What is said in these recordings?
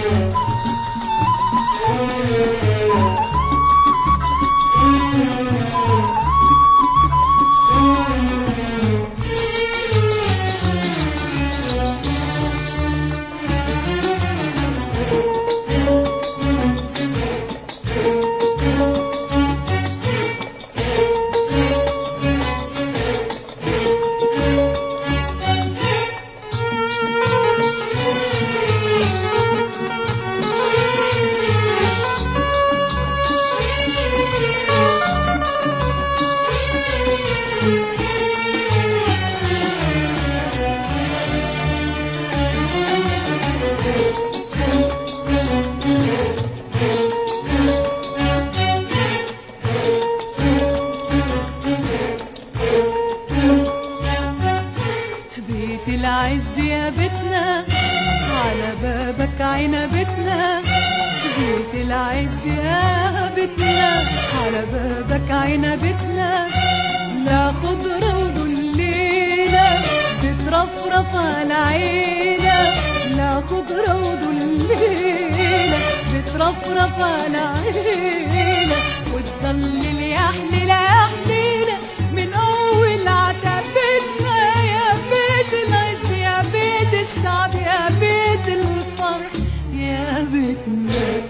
العز يا بيتنا على بابك عنبتنا، بيت العز يا بيتنا على بابك عنبتنا، لا خضرة وذليلة بترفرف على عينا، لا خضرة وذليلة بترفرف على عينا، وتضلل يا حليلة يا حليلة من أول عتبتنا، يا بيت العز يا بيت السعد يا بيت الفرح يا بيتنا.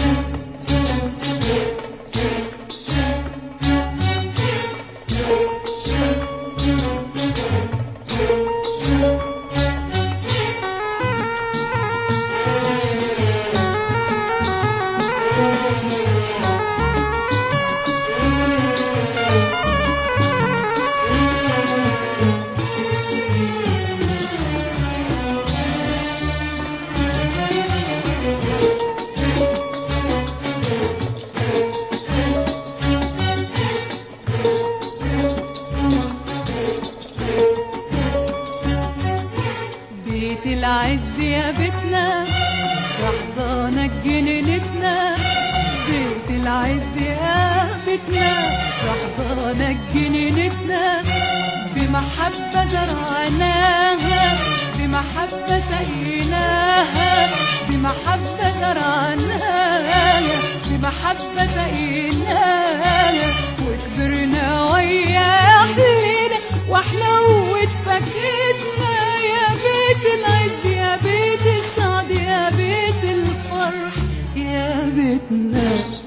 بيت العز يا بيتنا رحضانك جنينتنا، بيت العز يا بيتنا رحضانك جنينتنا، بمحبة زرعناها بمحبة سقيناها، بمحبة زرعناها بمحبة سقيناها، وكبرنا ويا حلينا وحلوت فكتنا، يا بيت العز يا بيت السعد يا بيت الفرح يا بيتنا.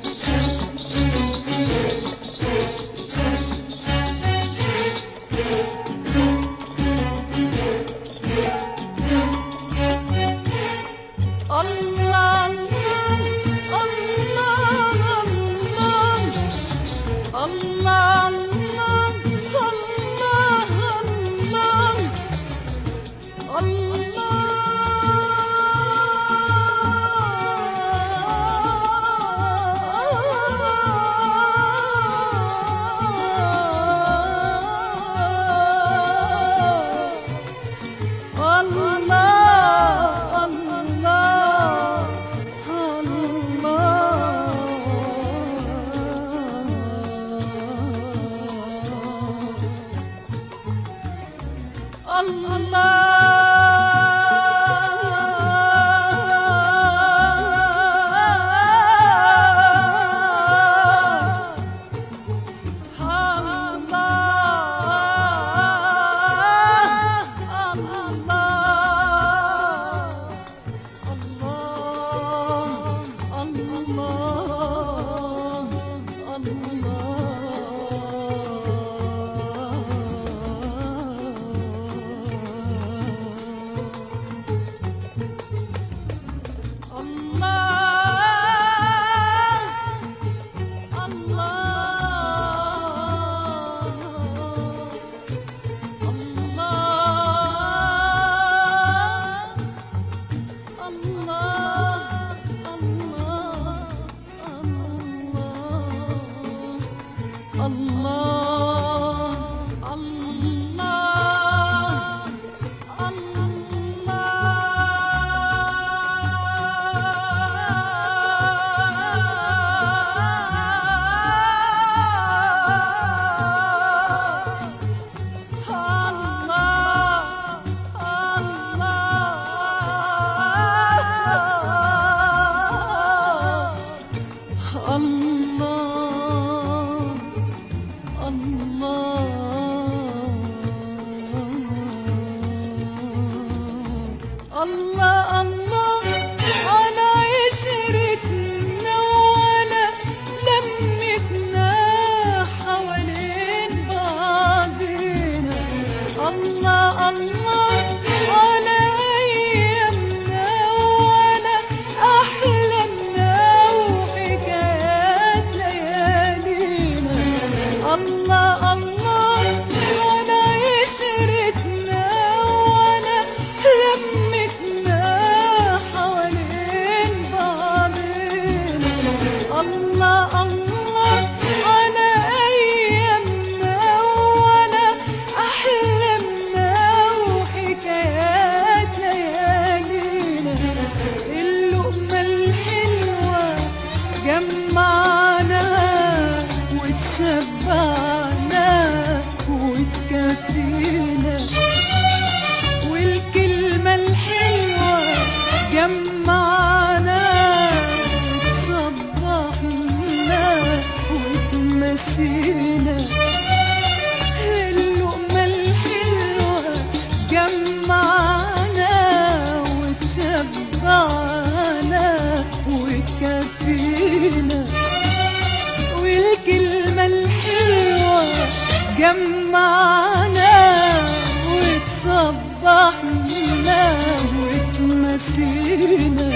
الله الله الله الله جمعنا وتصبحنا واتمسينا.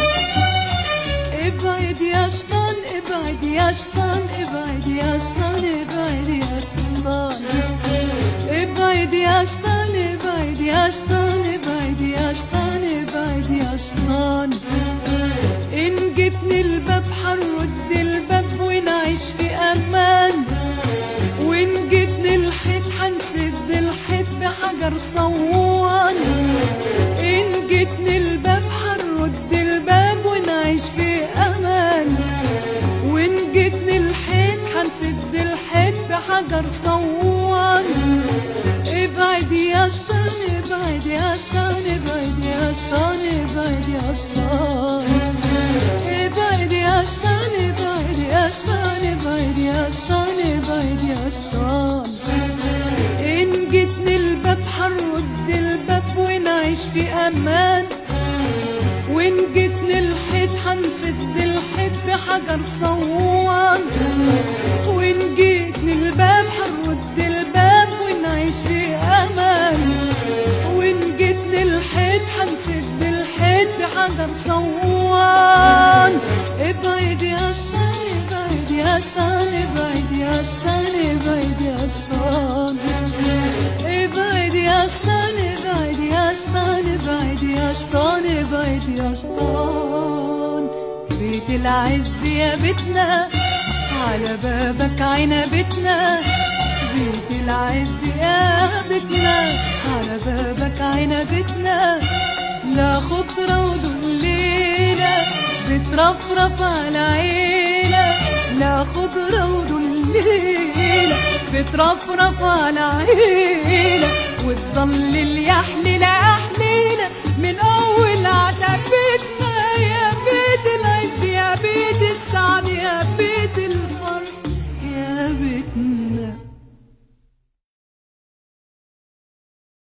ابعد يا شيطان ابعد يا شيطان ابعد يا شيطان ابعد يا شيطان ابعد يا شيطان ابعد يا شيطان ابعد يا شيطان ابعد يا شيطان. إن جيتني الباب حنرد الباب ونعيش في أمان، وإن جيتني الحيط حنسد الحيط بحجر صوان. إن جيتني الباب حنرد الباب ونعيش في أمان، وإن جيتني الحيط حنسد الحيط بحجر صوان. ابعد يا شيطان ابعد يا شيطان ابعد يا شيطان ابعد يا شيطان ابعد يا شيطان ابعد يا شيطان ابعد يا شيطان ابعد يا شيطان. إن جيتني الباب حنرد الباب ونعيش في أمان، وإن جيتني الحيط حنسد الحيط بحجر صوان. وإن جيتني الباب حنرد الباب ونعيش في أمان، وإن جيتني الحيط حنسد الحيط بحجر صوان. ابعد يا شيطان ابعد يا شيطان ابعد يا شيطان ابعد يا شيطان ابعد يا شيطان ابعد يا شيطان ابعد يا شيطان ابعد يا شيطان. بيت العز يا بيتنا على بابك عنبتنا، بيت العز يا بيتنا على بابك عنبتنا. لا خضرة وذليلة بترفرف على عينة، لا خضرة وذليلة بترفرف على عينة، وتضلل يا حليلة يا حليلة من أول عتبتنا.